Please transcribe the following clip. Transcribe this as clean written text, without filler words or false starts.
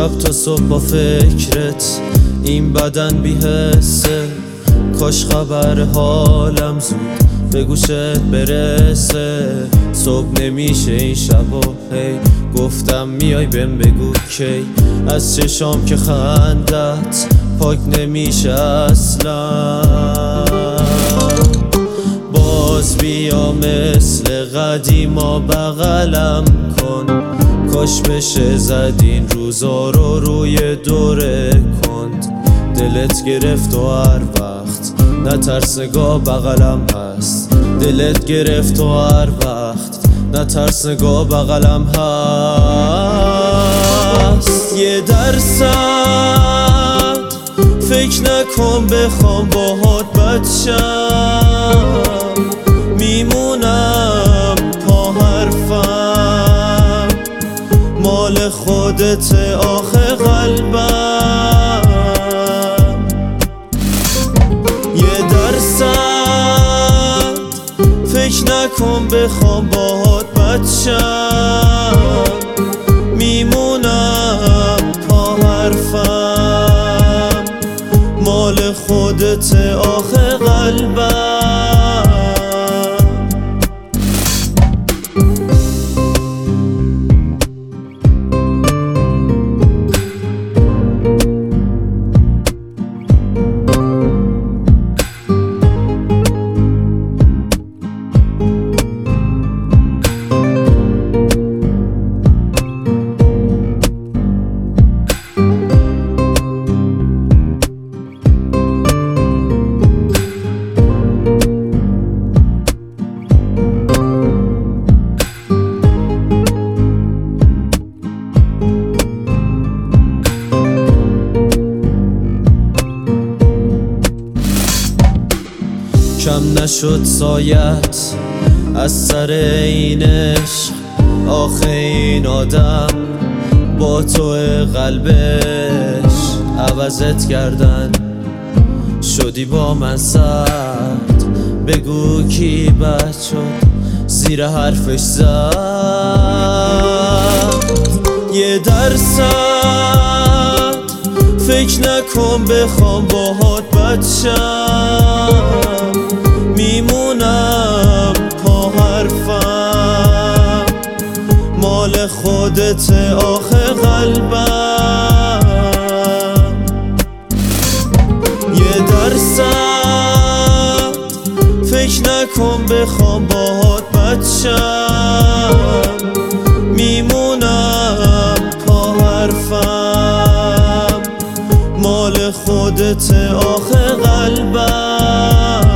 شب تا صبح با فکرت، این بدن بی حسه. کاش خبر حالم زود به گوشت برسه. صبح نمیشه این شبا، هی گفتم میای بهم بگو کی. از چشام که خندت پاک نمیشه اصلا. باز بیا مثل قدیما بغلم کن. کاش بشه زد این روزا رو روی دوره کند. دلت گرفت و هر وقت نترسگاه بغلم هست. دلت گرفت و هر وقت نترسگاه بغلم هست. یه درصد فکر نکن بخوام باهات بچم. میمونم پا حرفم، مال خودت آخه قلبم. یه درصد فکر نکن بخوام باهات بچم. میمونم پا حرفم، مال خودت آخه قلبم. کم نشد سایت از سر این عشق. آخه این آدم با تو قلبش عوضت کردن. شدی با من سرد، بگو کی بد شد زیر حرفش زد. یه درصد فکر نکن بخوام باهات بچم. میمونم پا حرفم، مال خودت آخه قلبم. یه درصد فکر نکن بخوام باهات بچم. میمونم پا حرفم، مال خودت آخه قلبم.